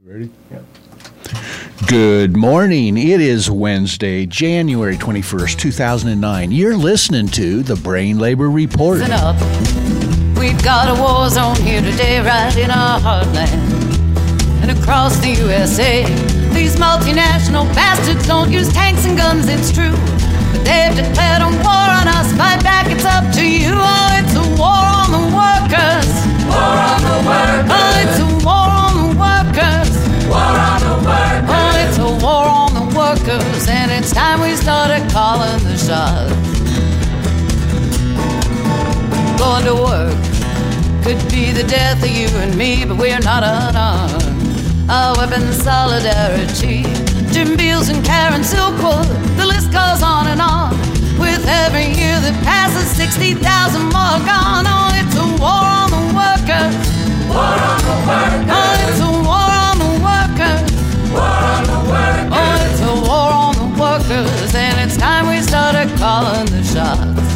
Ready? Yeah. Good morning. It is Wednesday, January 21st, 2009. You're listening to the Brain Labor Report. Listen up. We've got a war zone here today, right in our heartland. And across the USA, these multinational bastards don't use tanks and guns, it's true. But they've declared a war on us. Fight back, it's up to you. Oh, it's a war on the workers. War on the workers. Oh, it's a war on the workers. War on the workers. Oh, it's a war on the workers. And it's time we started calling the shots. Going to work could be the death of you and me, but we're not unarmed. Our weapons, solidarity. Jim Beals and Karen Silkwood, the list goes on and on. With every year that passes, 60,000 more gone. Oh, it's a war on the workers. War on the workers. Oh, it's a war on the workers. War on the workers. Oh, it's a war on the workers. And it's time we started calling the shots.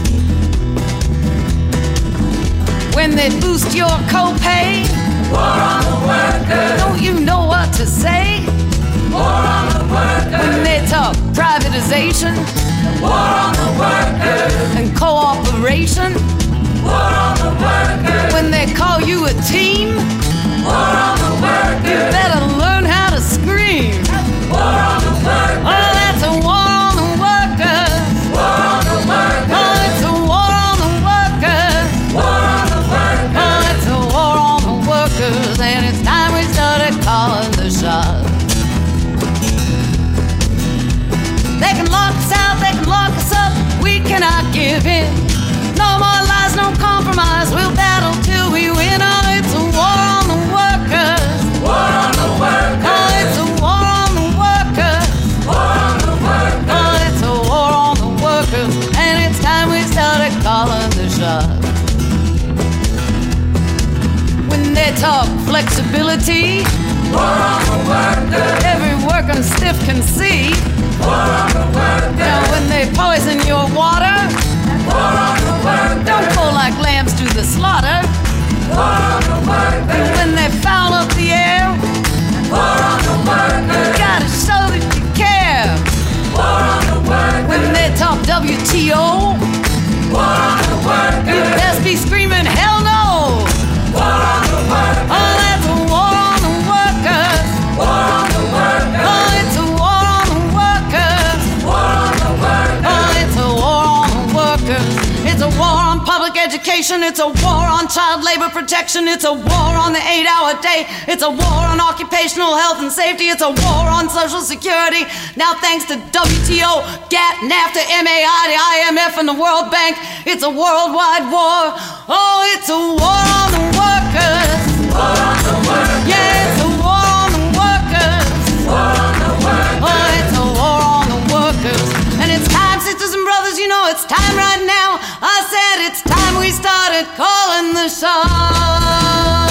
When they boost your copay, war on the workers. Don't you know what to say? War on the workers. When they talk privatization, war on the workers. And cooperation, war on the workers. When they call you a team, war on the workers. You better learn how to scream. War on the workers. Oh, that's a war on the workers. War on the workers. Oh, it's a war on the workers. War on the workers. Oh, it's a war on the workers. And it's time we started calling the shots. They can lock us out, they can lock us up, we cannot give in. No more lies, no compromise, we'll battle till we win. Oh, it's a war on the workers. War on the workers. Oh, it's a war on the workers. War on the workers. Oh, it's a war on the workers. And it's time we started calling the shots. When they talk flexibility, war on the workers. Every working stiff can see. War on the workers. Now when they poison your water, war on the workers. Don't go like lambs to the slaughter. War on the workers. And when they foul up the air, war on the workers. You gotta show that you care. War on the workers. When they talk WTO, war on the workers. You best be screaming hell no. War on the workers. Oh, that's a war on the workers. War on the workers. Oh, it's a war on the workers. War on the workers. Oh, it's a war on the workers. It's a war on public education. It's a war on child labor protection. It's a war on the 8-hour day. It's a war on occupational health and safety. It's a war on Social Security. Now thanks to WTO, GATT, NAFTA, MAI, the IMF, and the World Bank, it's a worldwide war. Oh, it's a war on the workers. War on the workers. Yeah, it's a war on the workers. War on the workers. Oh, it's a war on the workers. And it's time, sisters and brothers, you know it's time right now. I said it's time we started calling the shots.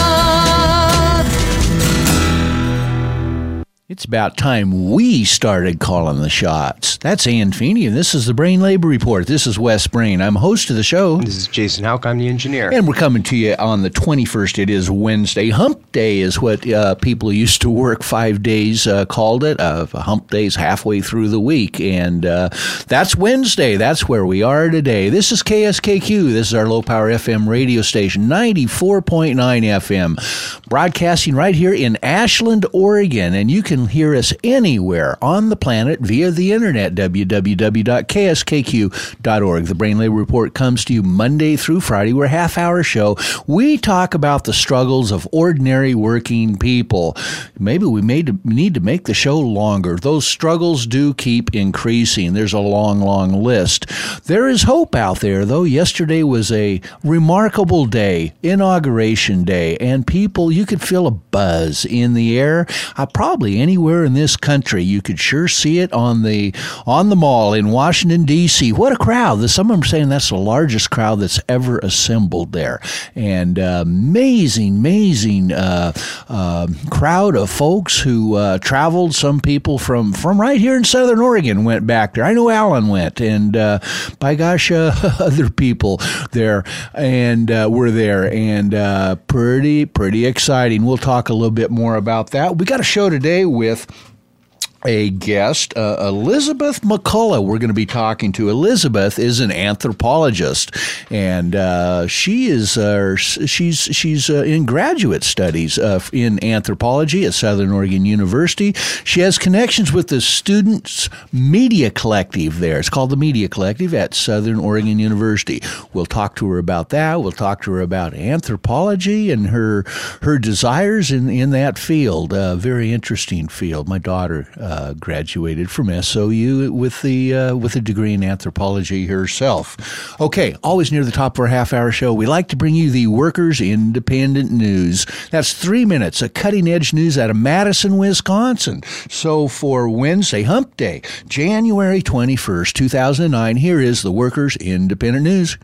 It's about time we started calling the shots. That's Ann Feeney, and this is the Brain Labor Report. This is Wes Brain. I'm host of the show. This is Jason Houck. I'm the engineer. And we're coming to you on the 21st. It is Wednesday. Hump Day is what people who used to work 5 days called it. Hump Day's halfway through the week. And that's Wednesday. That's where we are today. This is KSKQ. This is our low-power FM radio station, 94.9 FM, broadcasting right here in Ashland, Oregon. And you can hear us anywhere on the planet via the internet, www.kskq.org. The Brain Labor Report comes to you Monday through Friday. We're a half-hour show. We talk about the struggles of ordinary working people. Maybe we need to make the show longer. Those struggles do keep increasing. There's a long, long list. There is hope out there, though. Yesterday was a remarkable day, Inauguration Day, and people, you could feel a buzz in the air. Probably anywhere in this country. You could sure see it on the mall in Washington, D.C. What a crowd. Some of them are saying that's the largest crowd that's ever assembled there. And amazing crowd of folks who traveled. Some people from right here in Southern Oregon went back there. I know Alan went, and by gosh, other people there and were there, and pretty exciting. We'll talk a little bit more about that. We got a show today with a guest, Elizabeth McCullough. We're going to be talking to. Elizabeth is an anthropologist, and she is she's in graduate studies in anthropology at Southern Oregon University. She has connections with the Students Media Collective there. It's called the Media Collective at Southern Oregon University. We'll talk to her about that. We'll talk to her about anthropology and her desires in that field. Very interesting field. My daughter graduated from SOU with a degree in anthropology herself. Okay, always near the top of our half-hour show, we like to bring you the Workers Independent News. That's 3 minutes of cutting-edge news out of Madison, Wisconsin. So for Wednesday, Hump Day, January 21st, 2009, here is the Workers Independent News.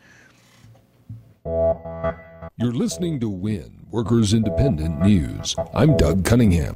You're listening to WIN, Workers Independent News. I'm Doug Cunningham.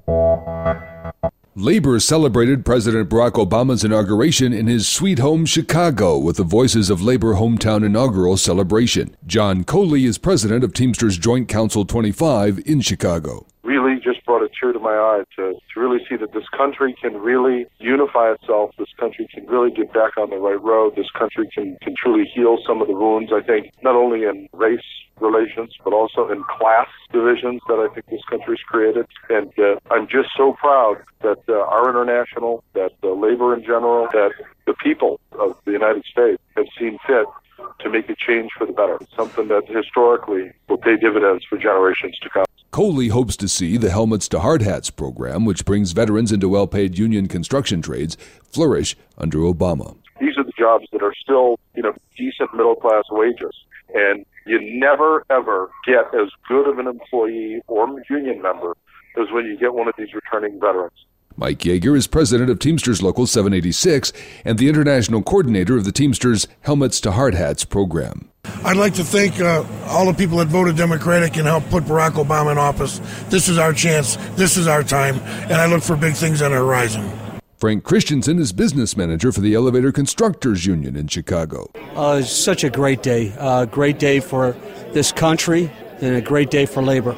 Labor celebrated President Barack Obama's inauguration in his sweet home, Chicago, with the Voices of Labor hometown inaugural celebration. John Coley is president of Teamsters Joint Council 25 in Chicago. Really just brought a tear to my eye to really see that this country can really unify itself. This country can really get back on the right road. This country can truly heal some of the wounds, I think, not only in race relations, but also in class divisions that I think this country's created. And I'm just so proud that our international, that labor in general, that the people of the United States have seen fit to make a change for the better. It's something that historically will pay dividends for generations to come. Coley hopes to see the Helmets to Hard Hats program, which brings veterans into well-paid union construction trades, flourish under Obama. These are the jobs that are still, decent middle-class wages. And you never, ever get as good of an employee or union member as when you get one of these returning veterans. Mike Yeager is president of Teamsters Local 786 and the international coordinator of the Teamsters Helmets to Hard Hats program. I'd like to thank all the people that voted Democratic and helped put Barack Obama in office. This is our chance. This is our time. And I look for big things on the horizon. Frank Christensen is business manager for the Elevator Constructors Union in Chicago. It's such a great day for this country and a great day for labor.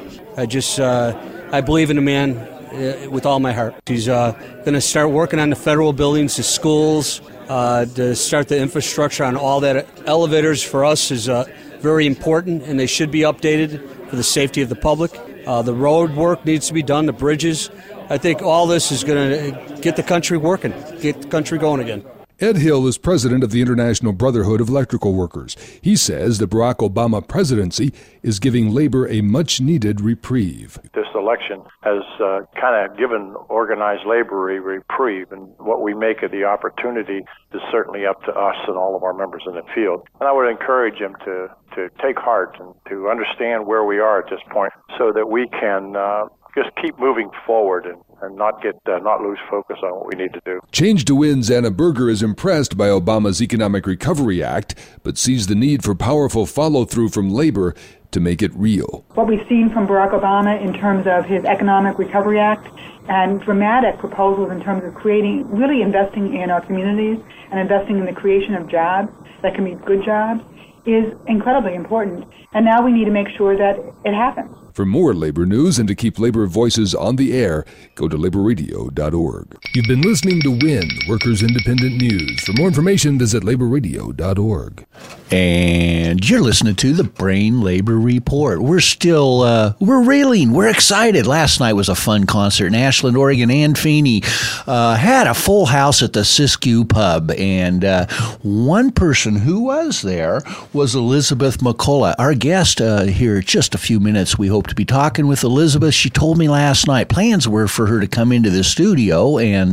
I believe in the man with all my heart. He's going to start working on the federal buildings, the schools, to start the infrastructure on all that. Elevators for us is very important, and they should be updated for the safety of the public. The road work needs to be done, the bridges. I think all this is going to get the country working, get the country going again. Ed Hill is president of the International Brotherhood of Electrical Workers. He says the Barack Obama presidency is giving labor a much-needed reprieve. This election has kind of given organized labor a reprieve, and what we make of the opportunity is certainly up to us and all of our members in the field. And I would encourage them to take heart and to understand where we are at this point so that we can just keep moving forward and not lose focus on what we need to do. Change to Win's Anna Berger is impressed by Obama's Economic Recovery Act, but sees the need for powerful follow-through from labor to make it real. What we've seen from Barack Obama in terms of his Economic Recovery Act and dramatic proposals in terms of really investing in our communities and investing in the creation of jobs that can be good jobs is incredibly important. And now we need to make sure that it happens. For more labor news and to keep labor voices on the air, go to laborradio.org. You've been listening to WIN, Workers Independent News. For more information, visit laborradio.org. And you're listening to the Brain Labor Report. We're still, we're reeling. We're excited. Last night was a fun concert in Ashland, Oregon. Ann Feeney had a full house at the Siskiyou Pub. And one person who was there was Elizabeth McCullough. Our guest here in just a few minutes, we hope to be talking with Elizabeth. She told me last night plans were for her to come into the studio, and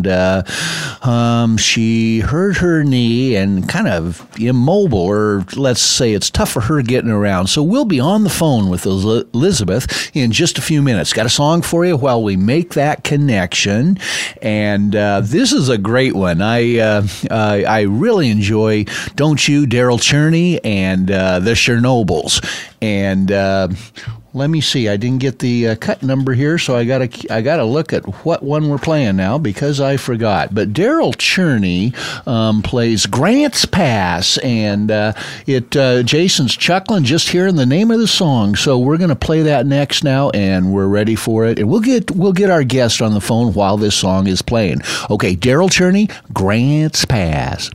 she hurt her knee and kind of immobile, or let's say it's tough for her getting around. So we'll be on the phone with Elizabeth in just a few minutes. Got a song for you while we make that connection, and this is a great one. I really enjoy "Don't You," Daryl Cherney and the Chernobyls. And let me see. I didn't get the cut number here, so I gotta look at what one we're playing now because I forgot. But Daryl Cherney plays Grants Pass, and Jason's chuckling just hearing the name of the song. So we're gonna play that next now, and we're ready for it. And we'll get our guest on the phone while this song is playing. Okay, Daryl Cherney, Grants Pass.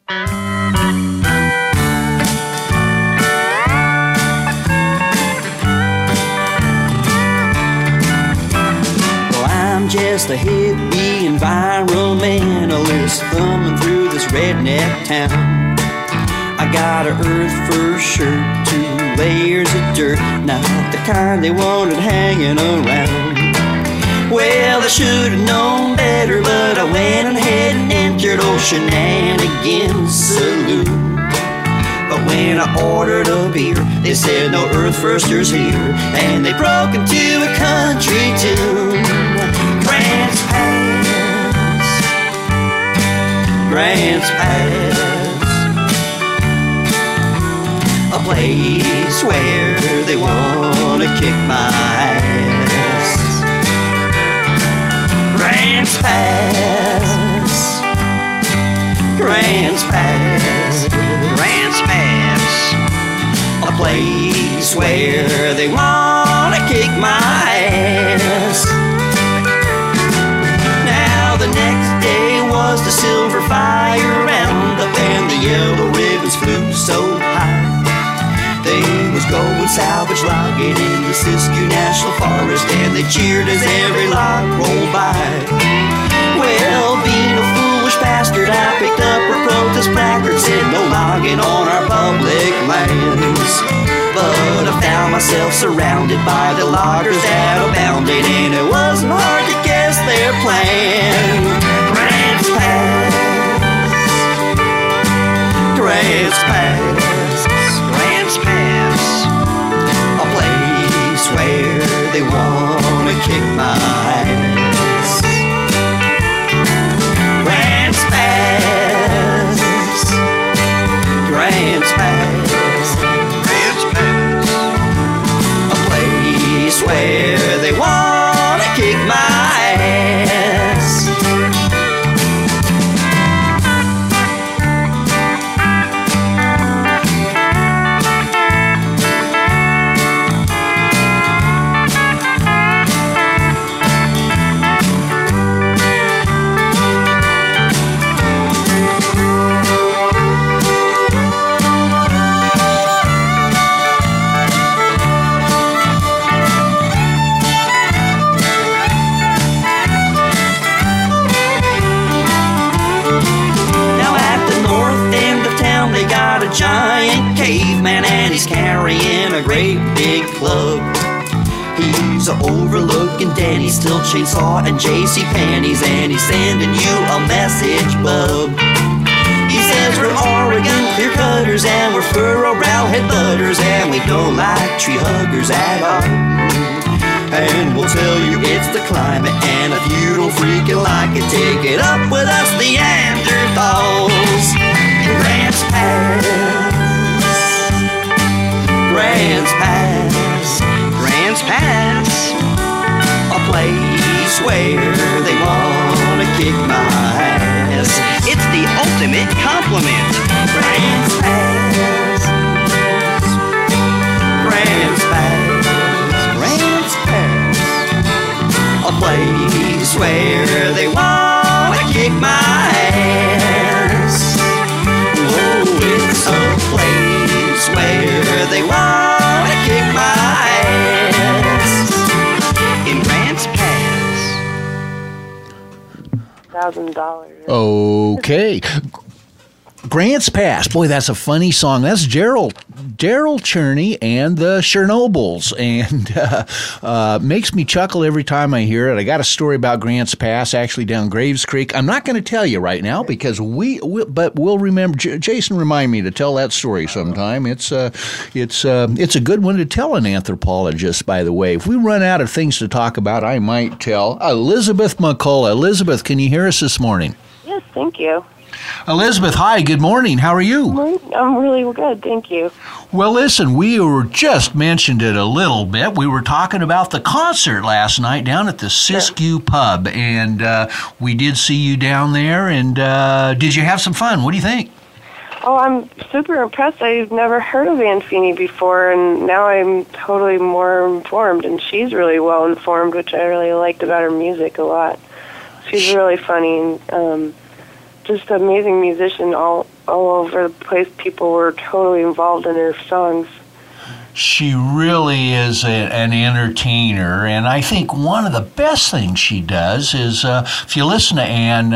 I'm just a hippie environmentalist thumbing through this redneck town. I got a Earth First shirt, 2 layers of dirt, not the kind they wanted hanging around. Well, I should have known better, but I went ahead and entered old Shenanigans Saloon. But when I ordered a beer, they said no Earth Firsters here, and they broke into a country tune. Grants Pass, Grants Pass, a place where they wanna kick my ass. Grants Pass, Grants Pass, Grants Pass, a place where they wanna kick my ass. Now the next day was the Silver Fire Roundup, and the yellow ribbons flew so high. They was going salvage logging in the Siskiyou National Forest, and they cheered as every log rolled by. Well, being a foolish bastard, I picked up a protest placard, said no logging on our public lands. But I found myself surrounded by the loggers that abounded, and it wasn't hard to guess their plan. Grants Pass, Grants Pass, Grants Pass, a place where they wanna kick my ass. Grants Pass, Grants Pass, Grants Pass, a place where they wanna kick my ass. Giant caveman, and he's carrying a great big club. He's overlooking Danny, still chainsaw and JC panties, and he's sending you a message, bub. He says we're Oregon clear cutters, and we're furrow rowhead butters, and we don't like tree huggers at all. And we'll tell you it's the climate, and if you don't freaking like it, take it up with us Neanderthals. Grants Pass, Grants Pass, Grants Pass, a place where they wanna kick my ass. It's the ultimate compliment. Grants Pass, Grants Pass, Grants Pass, a place where they wanna kick my ass. It's a place where they wanna kick my ass. In Grants Pass. $1,000. Okay. Grants Pass. Boy, that's a funny song. That's Daryl Daryl Cherney and the Chernobyls, and makes me chuckle every time I hear it. I got a story about Grants Pass, actually down Graves Creek. I'm not going to tell you right now because but we'll remember. Jason, remind me to tell that story sometime. It's a good one to tell an anthropologist, by the way. If we run out of things to talk about, I might tell Elizabeth McCullough. Elizabeth, can you hear us this morning? Yes, thank you. Elizabeth, hi, good morning. How are you? I'm really good, thank you. Well, listen, we were just mentioned it a little bit. We were talking about the concert last night down at the Siskiyou Pub, and we did see you down there, and did you have some fun? What do you think? Oh, I'm super impressed. I've never heard of Ann Feeney before, and now I'm totally more informed, and she's really well informed, which I really liked about her music a lot. She's really funny and just an amazing musician all over the place. People were totally involved in her songs. She really is an entertainer, and I think one of the best things she does is if you listen to Ann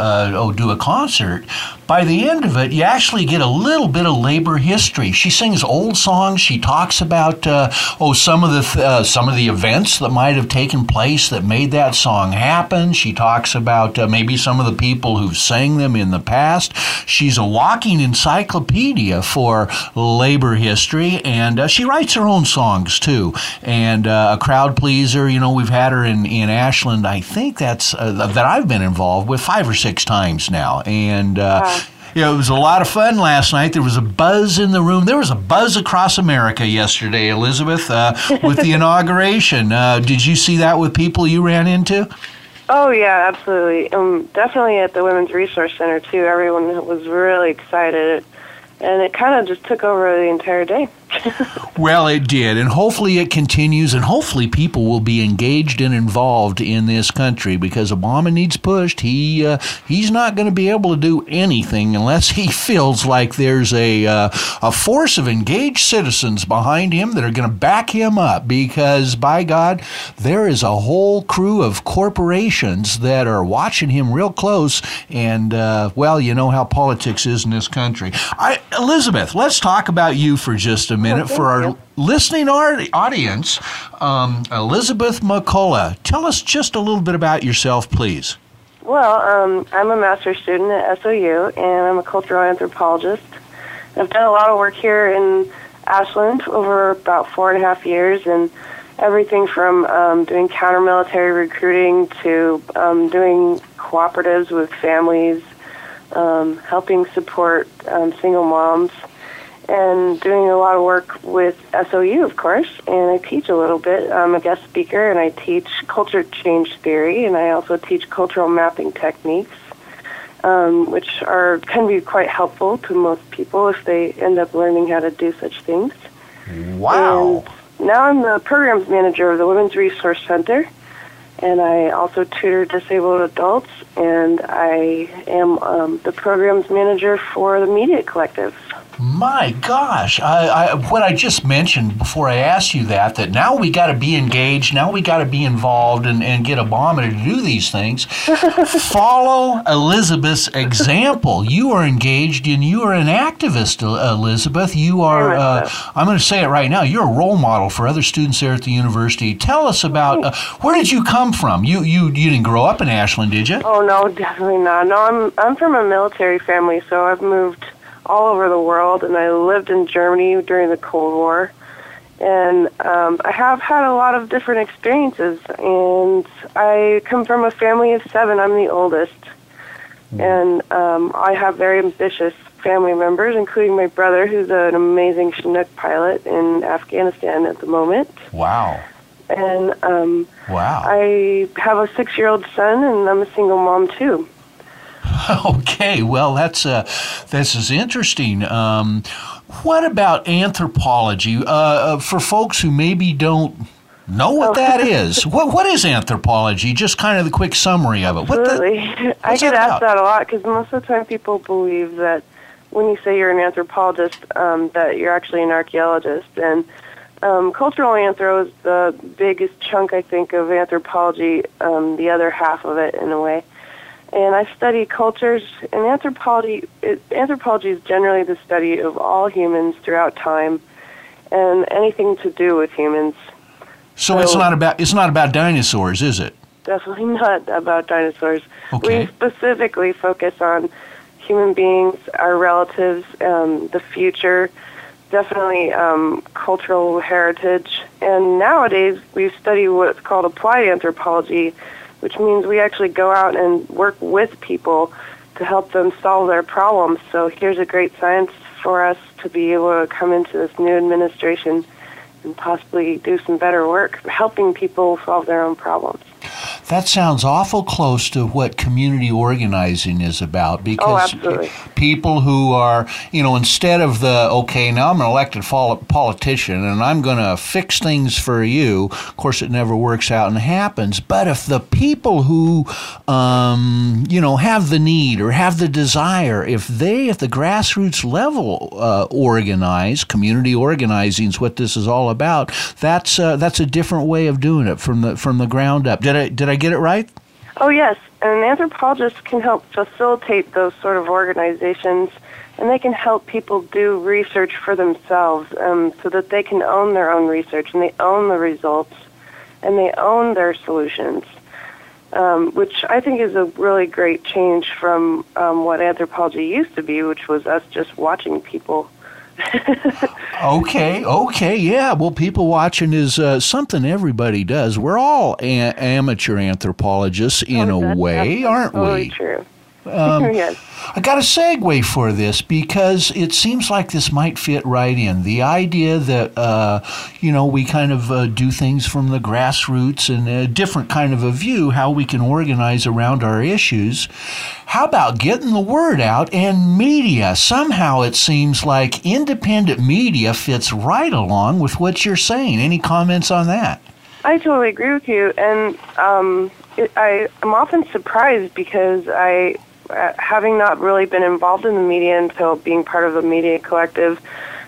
do a concert, by the end of it, you actually get a little bit of labor history. She sings old songs. She talks about some of the events that might have taken place that made that song happen. She talks about maybe some of the people who sang them in the past. She's a walking encyclopedia for labor history, and she writes her own songs too. And a crowd pleaser. You know, we've had her in Ashland. I think that's that I've been involved with 5 or 6 times now, and. It was a lot of fun last night. There was a buzz in the room. There was a buzz across America yesterday, Elizabeth, with the inauguration. Did you see that with people you ran into? Oh, yeah, absolutely. Definitely at the Women's Resource Center, too. Everyone was really excited, and it kind of just took over the entire day. Well, it did, and hopefully it continues, and hopefully people will be engaged and involved in this country, because Obama needs pushed. He's not going to be able to do anything unless he feels like there's a force of engaged citizens behind him that are going to back him up, because, by God, there is a whole crew of corporations that are watching him real close, and, well, you know how politics is in this country. Elizabeth, let's talk about you for just a minute. For our listening audience, Elizabeth McCullough, tell us just a little bit about yourself, please. Well, I'm a master's student at SOU, and I'm a cultural anthropologist. I've done a lot of work here in Ashland over about 4.5 years, and everything from doing counter-military recruiting to doing cooperatives with families, helping support single moms, and doing a lot of work with SOU, of course, and I teach a little bit. I'm a guest speaker, and I teach culture change theory, and I also teach cultural mapping techniques, which can be quite helpful to most people if they end up learning how to do such things. Wow. And now I'm the programs manager of the Women's Resource Center, and I also tutor disabled adults, and I am the programs manager for the Media Collective. My gosh, what I just mentioned before I asked you that now we got to be engaged, now we got to be involved and get Obama to do these things. Follow Elizabeth's example. You are engaged and you are an activist, Elizabeth. You are, I'm going to say it right now, you're a role model for other students there at the university. Tell us about, where did you come from? You didn't grow up in Ashland, did you? Oh, no, definitely not. No, I'm from a military family, so I've moved all over the world, and I lived in Germany during the Cold War, and I have had a lot of different experiences, and I come from a family of 7. I'm the oldest, and I have very ambitious family members, including my brother, who's an amazing Chinook pilot in Afghanistan at the moment. Wow. And wow. I have a 6-year-old son, and I'm a single mom, too. Okay, well, that's is interesting. What about anthropology? For folks who maybe don't know what that is, what is anthropology? Just kind of the quick summary of it. Absolutely. I get asked that a lot because most of the time people believe that when you say you're an anthropologist, that you're actually an archaeologist. And cultural anthro is the biggest chunk, I think, of anthropology, the other half of it in a way. And I study cultures, and anthropology is generally the study of all humans throughout time and anything to do with humans. So it's not about dinosaurs, is it? Definitely not about dinosaurs. Okay. We specifically focus on human beings, our relatives, the future, definitely cultural heritage. And nowadays we study what's called applied anthropology, which means we actually go out and work with people to help them solve their problems. So here's a great science for us to be able to come into this new administration and possibly do some better work, helping people solve their own problems. That sounds awful close to what community organizing is about, because people who are, instead of now I'm an elected politician and I'm going to fix things for you, of course it never works out and happens, but if the people who, have the need or have the desire, if they at the grassroots level organize, community organizing is what this is all about, that's a different way of doing it from the ground up. Did I get it right? Oh, yes. And anthropologists can help facilitate those sort of organizations, and they can help people do research for themselves so that they can own their own research, and they own the results, and they own their solutions, which I think is a really great change from what anthropology used to be, which was us just watching people. Okay, yeah. Well, people watching is something everybody does. We're all amateur anthropologists in a way, aren't we? True. Yes. I got a segue for this because it seems like this might fit right in. The idea that, we kind of do things from the grassroots and a different kind of a view, how we can organize around our issues. How about getting the word out and media? Somehow it seems like independent media fits right along with what you're saying. Any comments on that? I totally agree with you. And I'm often surprised because having not really been involved in the media until being part of the media collective,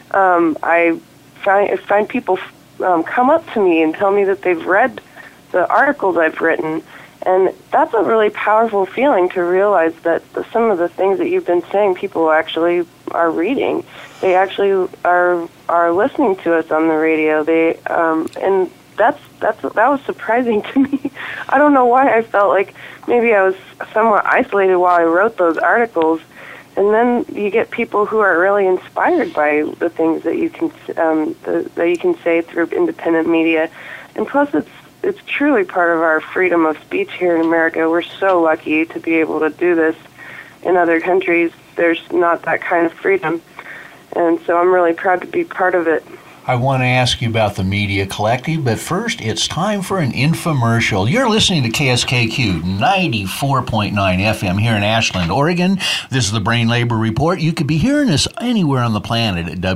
I find people come up to me and tell me that they've read the articles I've written, and that's a really powerful feeling to realize that some of the things that you've been saying, people actually are reading. They actually are listening to us on the radio. And that was surprising to me. I don't know why I felt like maybe I was somewhat isolated while I wrote those articles, and then you get people who are really inspired by the things that you can say through independent media, and plus it's truly part of our freedom of speech here in America. We're so lucky to be able to do this. In other countries, there's not that kind of freedom, and so I'm really proud to be part of it. I want to ask you about the Media Collective, but first it's time for an infomercial. You're listening to KSKQ 94.9 FM here in Ashland, Oregon. This is the Brain Labor Report. You could be hearing us anywhere on the planet at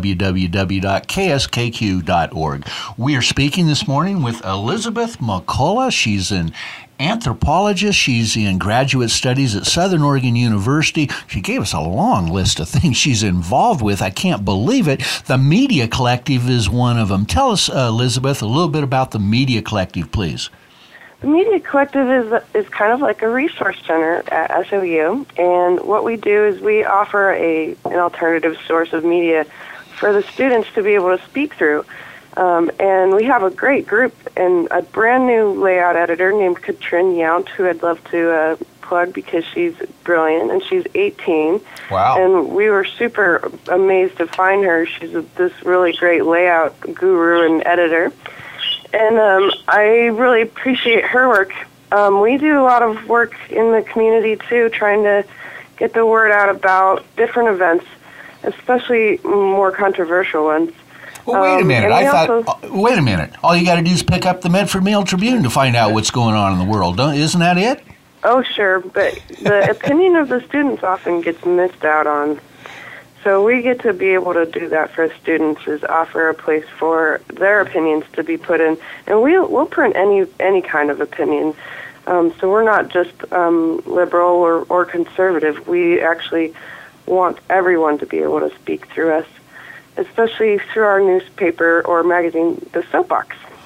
www.kskq.org. We are speaking this morning with Elizabeth McCullough. She's an anthropologist. She's in graduate studies at Southern Oregon University. She gave us a long list of things she's involved with. I can't believe it. The Media Collective is one of them. Tell us, Elizabeth, a little bit about the Media Collective, please. The Media Collective is kind of like a resource center at SOU, and what we do is we offer an alternative source of media for the students to be able to speak through. And we have a great group and a brand new layout editor named Katrin Yount, who I'd love to plug because she's brilliant, and she's 18. Wow. And we were super amazed to find her. She's this really great layout guru and editor. And I really appreciate her work. We do a lot of work in the community, too, trying to get the word out about different events, especially more controversial ones. Well, wait a minute. Wait a minute. All you got to do is pick up the Medford Mail Tribune to find out what's going on in the world. Isn't that it? Oh, sure. But the opinion of the students often gets missed out on. So we get to be able to do that for students, is offer a place for their opinions to be put in. And we'll print any kind of opinion. So we're not just liberal or conservative. We actually want everyone to be able to speak through us, especially through our newspaper or magazine, The Soapbox.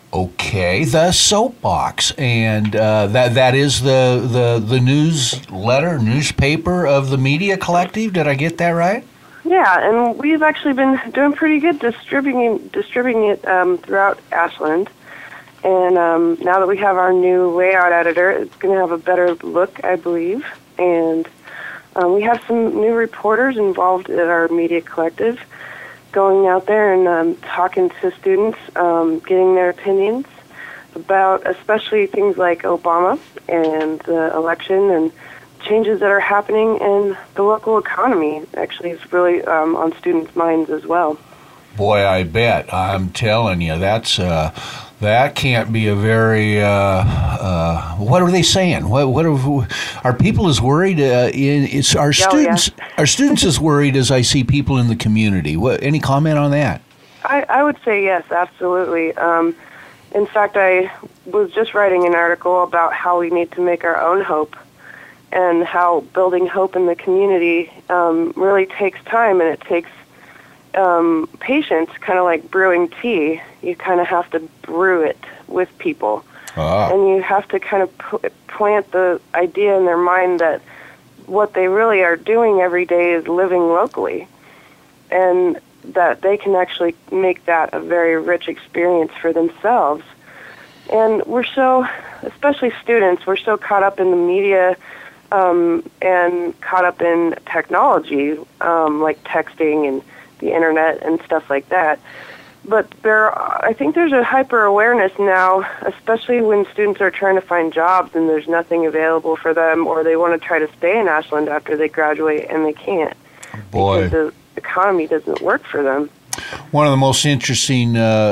Okay, the Soapbox, and that is the newspaper of the Media Collective. Did I get that right? Yeah, and we've actually been doing pretty good distributing it throughout Ashland. And now that we have our new layout editor, it's going to have a better look, I believe. And we have some new reporters involved at our Media Collective, going out there and talking to students, getting their opinions about especially things like Obama and the election and changes that are happening in the local economy. Actually, it's really on students' minds as well. Boy, I bet. I'm telling you, that can't be a very. What are they saying? What are people as worried? Are students as worried as I see people in the community? Any comment on that? I would say yes, absolutely. In fact, I was just writing an article about how we need to make our own hope, and how building hope in the community really takes time, and it takes patience, kind of like brewing tea. You kind of have to brew it with people. And you have to kind of plant the idea in their mind that what they really are doing every day is living locally, and that they can actually make that a very rich experience for themselves. And we're so, especially students, we're so caught up in the media and caught up in technology, like texting and the internet and stuff like that. But I think there's a hyper-awareness now, especially when students are trying to find jobs and there's nothing available for them, or they want to try to stay in Ashland after they graduate and they can't. Boy. Because the economy doesn't work for them. One of the most interesting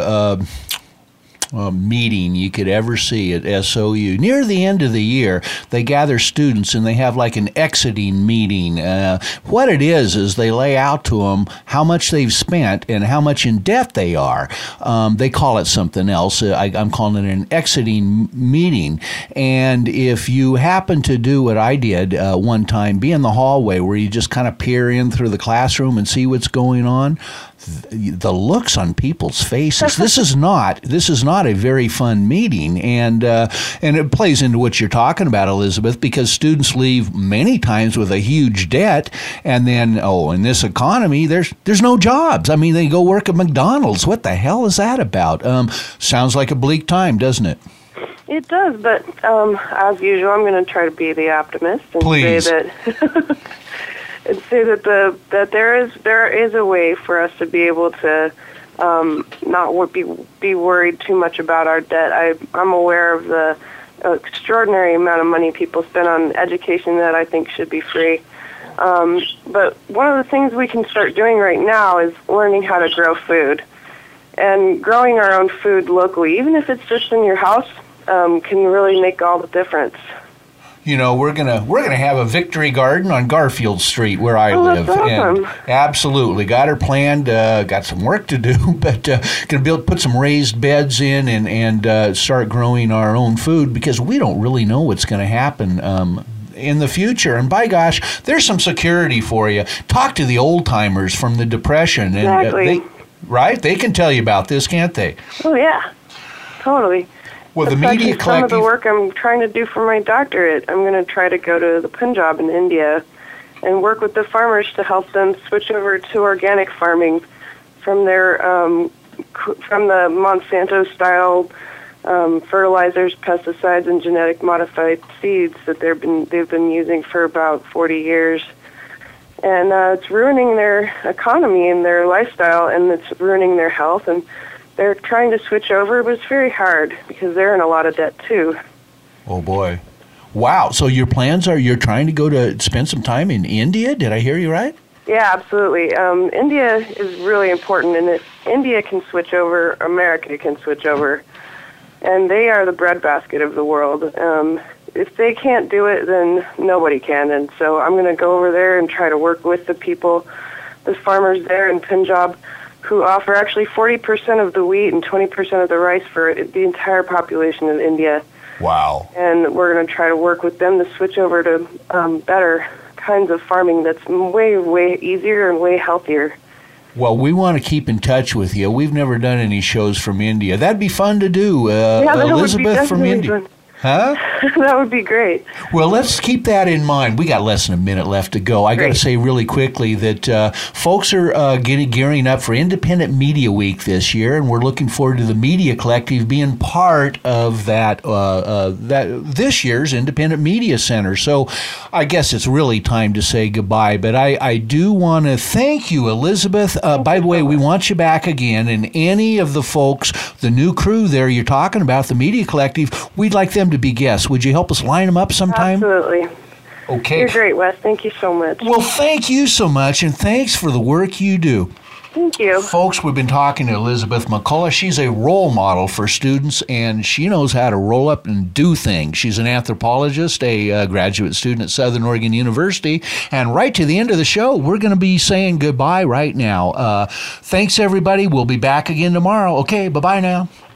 meeting you could ever see at SOU. Near the end of the year, they gather students and they have like an exiting meeting. What it is they lay out to them how much they've spent and how much in debt they are. They call it something else. I'm calling it an exiting meeting. And if you happen to do what I did one time, be in the hallway where you just kind of peer in through the classroom and see what's going on, the looks on people's faces. This is not a very fun meeting, and it plays into what you're talking about, Elizabeth, because students leave many times with a huge debt, and then in this economy, there's no jobs. I mean, they go work at McDonald's. What the hell is that about? Sounds like a bleak time, doesn't it? It does, but as usual, I'm going to try to be the optimist and Please. say that. And say that that there is a way for us to be able to not be worried too much about our debt. I'm aware of the extraordinary amount of money people spend on education that I think should be free. But one of the things we can start doing right now is learning how to grow food, and growing our own food locally, even if it's just in your house, can really make all the difference. You know, we're gonna have a victory garden on Garfield Street where I live. That's awesome. And absolutely, got her planned. Got some work to do, but gonna put some raised beds in and start growing our own food, because we don't really know what's going to happen in the future. And by gosh, there's some security for you. Talk to the old timers from the Depression, Exactly. and they can tell you about this, can't they? Oh yeah, totally. Well, the That's Media actually some of Collective. the work I'm trying to do for my doctorate. I'm going to try to go to the Punjab in India and work with the farmers to help them switch over to organic farming from their from the Monsanto style fertilizers, pesticides, and genetic modified seeds that they've been using for about 40 years. And it's ruining their economy and their lifestyle, and it's ruining their health. And they're trying to switch over, but it's very hard because they're in a lot of debt too. Oh boy. Wow. So your plans are you're trying to go to spend some time in India? Did I hear you right? Yeah, absolutely. India is really important, and India can switch over, America can switch over, and they are the breadbasket of the world. If they can't do it, then nobody can, and so I'm going to go over there and try to work with the people, the farmers there in Punjab, who offer actually 40% of the wheat and 20% of the rice for the entire population of India. Wow. And we're going to try to work with them to switch over to better kinds of farming that's way, way easier and way healthier. Well, we want to keep in touch with you. We've never done any shows from India. That'd be fun to do. Elizabeth from India. Fun. Huh? That would be great. Well, let's keep that in mind. We got less than a minute left to go. I got to say really quickly that folks are gearing up for Independent Media Week this year, and we're looking forward to the Media Collective being part of that this year's Independent Media Center. So I guess it's really time to say goodbye, but I do want to thank you, Elizabeth. By the way, we want you back again, and any of the folks, the new crew there you're talking about, the Media Collective, we'd like them to be guests. Would you help us line them up sometime? Absolutely. Okay. You're great, Wes. Thank you so much. Well, thank you so much, and thanks for the work you do. Thank you. Folks, we've been talking to Elizabeth McCullough. She's a role model for students, and she knows how to roll up and do things. She's an anthropologist, a graduate student at Southern Oregon University, and right to the end of the show, we're going to be saying goodbye right now. Thanks, everybody. We'll be back again tomorrow. Okay, bye-bye now.